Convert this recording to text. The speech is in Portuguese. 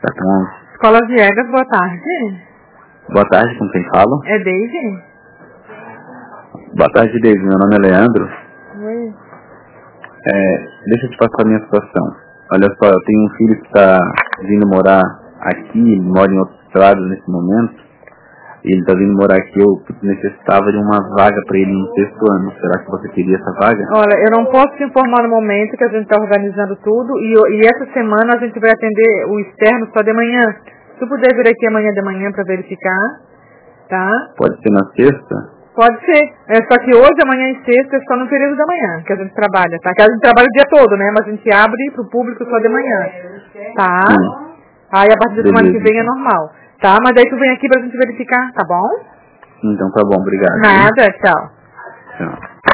Certo, 11. Escola Viegas, boa tarde. Boa tarde, com quem falo? É Deise? Boa tarde, Deise. Meu nome é Leandro. Oi. Deixa eu te passar a minha situação. Olha só, eu tenho um filho que está vindo morar aqui, ele mora em outro estado nesse momento. Ele está vindo morar aqui, eu necessitava de uma vaga para ele no 6º ano. Será que você queria essa vaga? Olha, eu não posso te informar no momento que a gente está organizando tudo e essa semana a gente vai atender o externo só de manhã. Se tu puder vir aqui amanhã de manhã para verificar, tá? Pode ser na sexta? Pode ser. Só que hoje, amanhã e sexta é só no período da manhã que a gente trabalha, tá? Que a gente trabalha o dia todo, né? Mas a gente abre pro público só de manhã, tá? Sim. Aí a partir da semana que Beleza, vem é normal, tá? Mas daí tu vem aqui pra gente verificar, tá bom? Então tá bom, obrigado. Nada, tchau. Tchau.